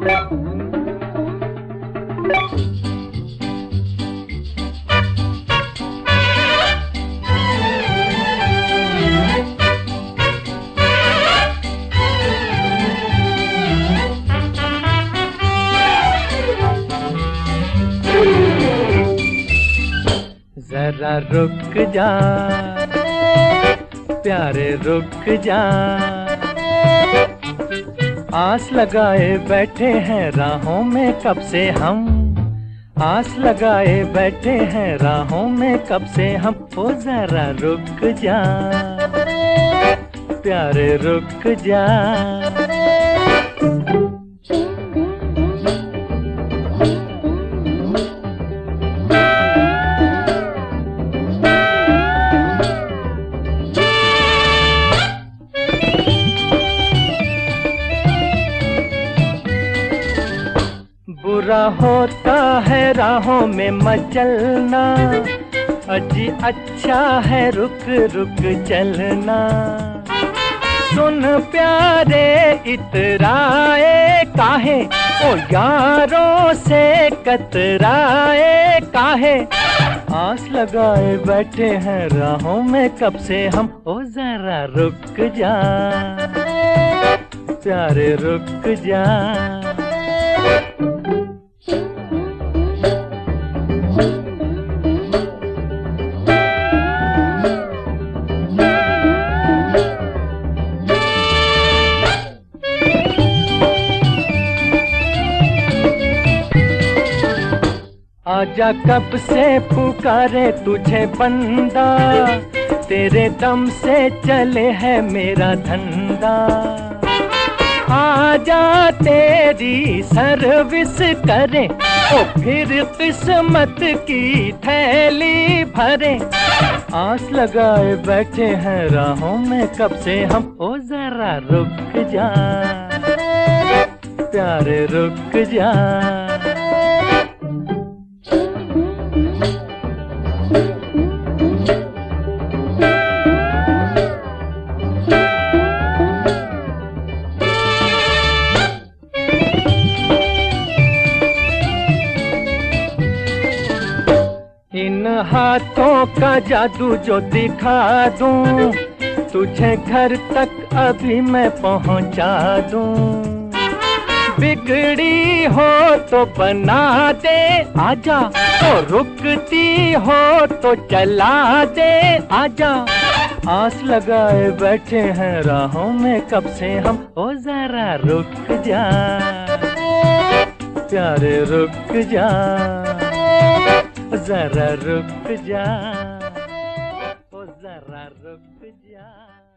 जरा रुक जा प्यारे रुक जा, आस लगाए बैठे हैं राहों में कब से हम, आस लगाए बैठे हैं राहों में कब से हम। ओ जरा रुक जा प्यारे रुक जा। बुरा होता है राहों में मचलना, अजी अच्छा है रुक रुक चलना। सुन प्यारे इतराए काहे, ओ यारों से कतराए काहे, आस लगाए बैठे हैं राहों में कब से हम। ओ जरा रुक जा प्यारे रुक जा। आजा कब से पुकारे तुझे बंदा, तेरे दम से चले है मेरा धंधा। आजा तेरी सर्विस करें, ओ फिर किस्मत की थैली भरे, आस लगाए बैठे हैं राहों में कब से हम। ओ जरा रुक जा प्यारे रुक जा। इन हाथों का जादू जो दिखा दूं, तुझे घर तक अभी मैं पहुंचा दूं। बिगड़ी हो तो बना दे आजा, तो रुकती हो तो चला दे आजा, आस लगाए बैठे हैं राहों में कब से हम। ओ जरा रुक जा प्यारे रुक जा, जरा रुक जा, ओ जरा रुक जा।